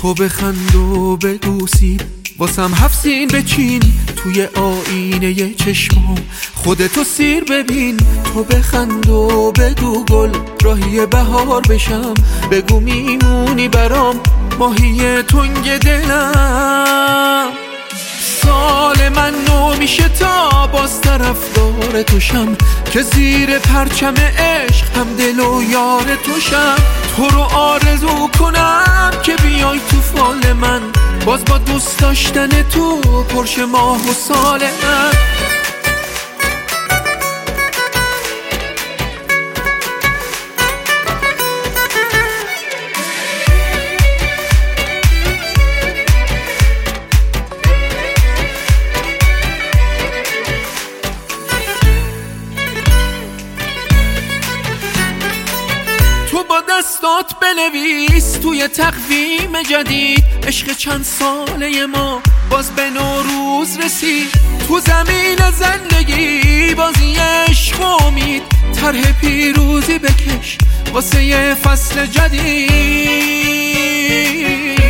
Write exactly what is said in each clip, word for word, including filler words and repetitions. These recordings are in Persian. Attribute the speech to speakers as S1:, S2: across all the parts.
S1: تو بخند و بگو سیر واسم هفت سین بچین توی آینه چشمام، خودتو سیر ببین. تو بخند و بگو گل راهی بهار بشم، بگو میمونی برام ماهی تنگ دلم. سال من نو میشه تا باز طرفدار توشم، که زیر پرچم عشق هم دل و یار توشم. تو رو آرزو کنم که بیای تو فال من، باز با دوست داشتن تو پرش ماه و سال من. تو با دستات بنویس توی تقویم جدید، عشق چند ساله ما باز به نوروز رسید. تو زمین زندگی بازی عشق و امید، طرح پیروزی بکش واسه یه فصل جدید.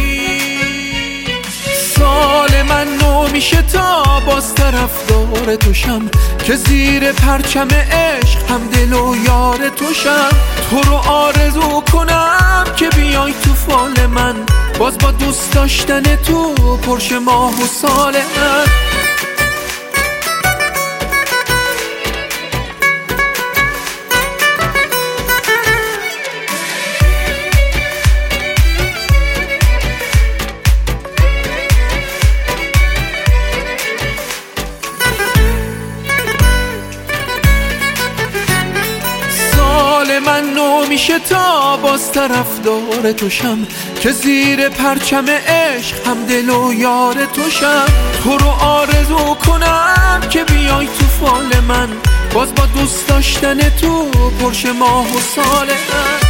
S1: سال من نو میشه تا باز طرفدار توشم، که زیر پرچم عشق هم دل و یار توشم. تو رو آرزو کنم که بیای تو فال من، باز با دوست داشتن تو پرش ماه و سال من. من نو میشه تا باز طرفدار توشم، که زیر پرچم عشق هم دل و یار توشم. تو رو آرزو کنم که بیای تو فال من، باز با دوست داشتن تو پرش ماه و سال من.